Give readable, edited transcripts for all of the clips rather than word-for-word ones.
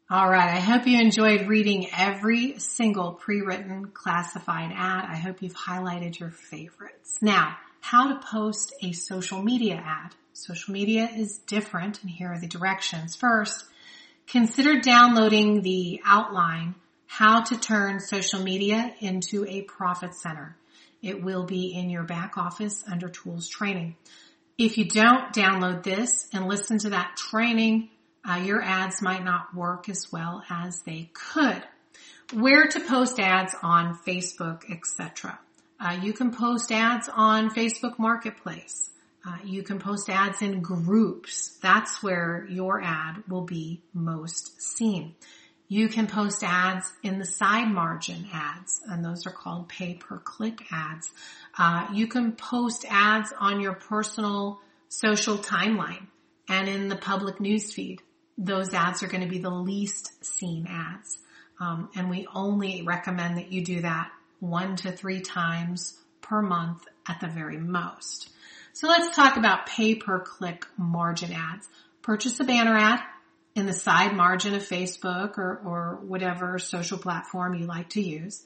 All right. I hope you enjoyed reading every single pre-written classified ad. I hope you've highlighted your favorites. Now, how to post a social media ad. Social media is different, and here are the directions. First, consider downloading the outline, How to Turn Social Media into a Profit Center. It will be in your back office under Tools Training. If you don't download this and listen to that training, your ads might not work as well as they could. Where to post ads on Facebook, etc. You can post ads on Facebook Marketplace. You can post ads in groups. That's where your ad will be most seen. You can post ads in the side margin ads, and those are called pay-per-click ads. You can post ads on your personal social timeline and in the public newsfeed. Those ads are going to be the least seen ads. And we only recommend that you do that 1 to 3 times per month at the very most. So let's talk about pay-per-click margin ads. Purchase a banner ad in the side margin of Facebook or whatever social platform you like to use.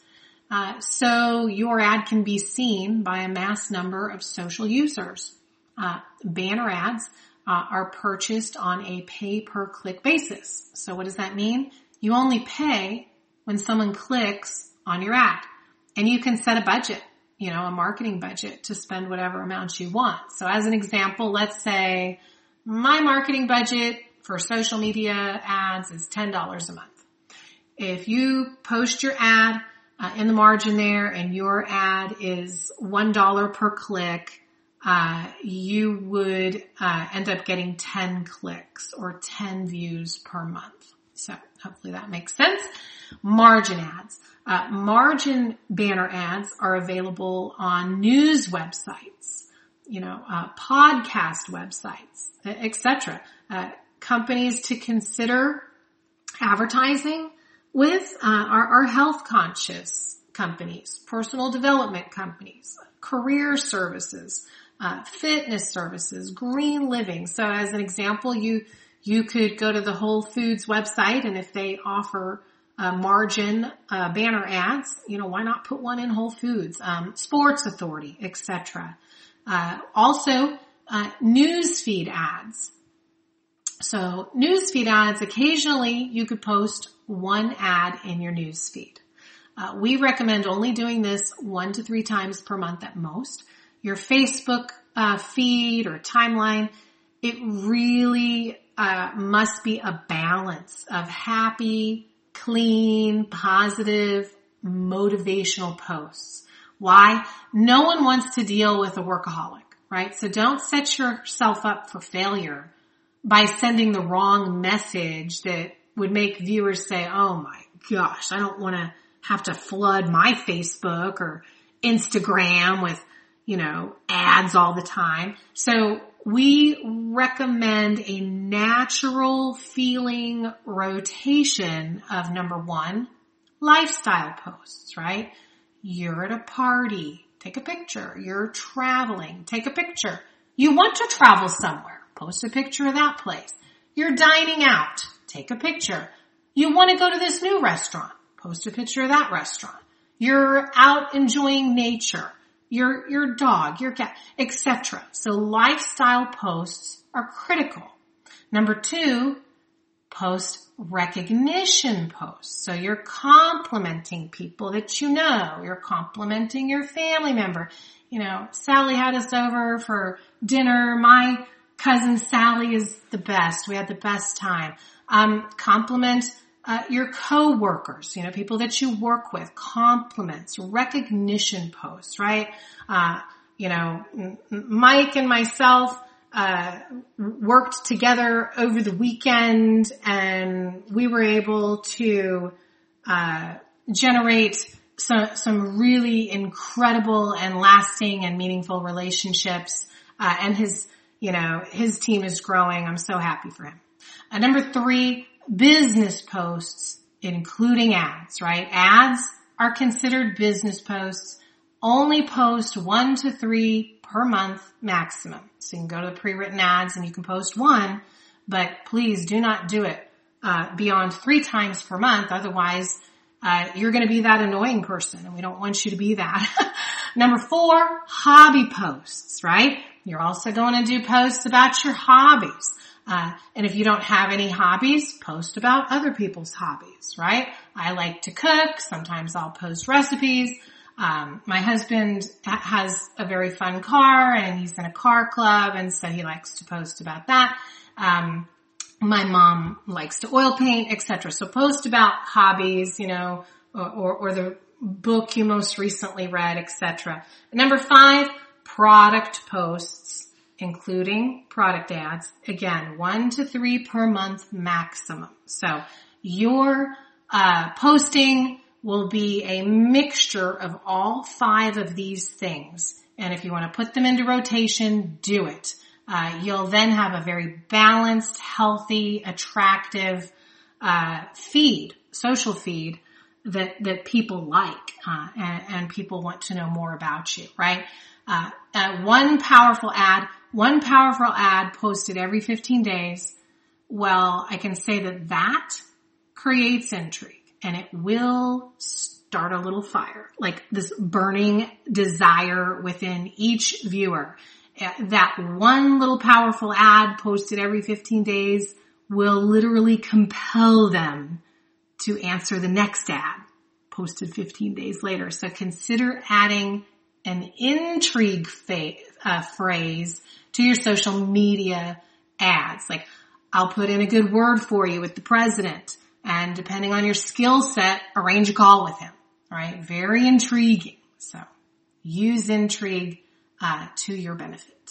So your ad can be seen by a mass number of social users. Banner ads are purchased on a pay-per-click basis. So what does that mean? You only pay when someone clicks on your ad. And you can set a budget, a marketing budget to spend whatever amount you want. So as an example, let's say my marketing budget for social media ads is $10 a month. If you post your ad in the margin there and your ad is $1 per click, you would end up getting 10 clicks or 10 views per month. So hopefully that makes sense. Margin ads. Margin banner ads are available on news websites, podcast websites, etc. Companies to consider advertising with are health conscious companies, personal development companies, career services, fitness services, green living. So as an example, you could go to the Whole Foods website, and if they offer margin banner ads, why not put one in Whole Foods, Sports Authority, etc. Also, newsfeed ads. So newsfeed ads, occasionally you could post one ad in your newsfeed. We recommend only doing this 1 to 3 times per month at most. Your Facebook feed or timeline, it really must be a balance of happy, clean, positive, motivational posts. Why? No one wants to deal with a workaholic, right? So don't set yourself up for failure by sending the wrong message that would make viewers say, oh my gosh, I don't want to have to flood my Facebook or Instagram with, ads all the time. So we recommend a natural feeling rotation of number 1, lifestyle posts, right? You're at a party, take a picture. You're traveling, take a picture. You want to travel somewhere, post a picture of that place. You're dining out, take a picture. You want to go to this new restaurant, post a picture of that restaurant. You're out enjoying nature, your dog, your cat, etc. So lifestyle posts are critical. Number 2, post recognition posts. So you're complimenting people that you know. You're complimenting your family member. Sally had us over for dinner. My cousin Sally is the best. We had the best time. Compliment your coworkers, people that you work with, compliments, recognition posts, right? Mike and myself worked together over the weekend, and we were able to generate some really incredible and lasting and meaningful relationships. And his team is growing. I'm so happy for him. Number 3, business posts, including ads, right? Ads are considered business posts. Only post 1 to 3 per month maximum. So you can go to the pre-written ads and you can post 1, but please do not do it beyond 3 times per month. Otherwise, you're going to be that annoying person, and we don't want you to be that. Number 4, hobby posts, right? You're also going to do posts about your hobbies. And if you don't have any hobbies, post about other people's hobbies, right? I like to cook. Sometimes I'll post recipes. My husband has a very fun car, and he's in a car club, and so he likes to post about that. My mom likes to oil paint, etc. So post about hobbies, or the book you most recently read, etc. Number 5, product posts, including product ads. Again, 1 to 3 per month maximum. So your posting will be a mixture of all 5 of these things. And if you want to put them into rotation, do it. You'll then have a very balanced, healthy, attractive social feed that people like, and people want to know more about you, right? One powerful ad posted every 15 days. Well, I can say that creates intrigue, and it will start a little fire, like this burning desire within each viewer. That one little powerful ad posted every 15 days will literally compel them to answer the next ad posted 15 days later. So consider adding an intrigue phrase to your social media ads. Like, I'll put in a good word for you with the president, and depending on your skill set, arrange a call with him. All right. Very intriguing. So use intrigue to your benefit.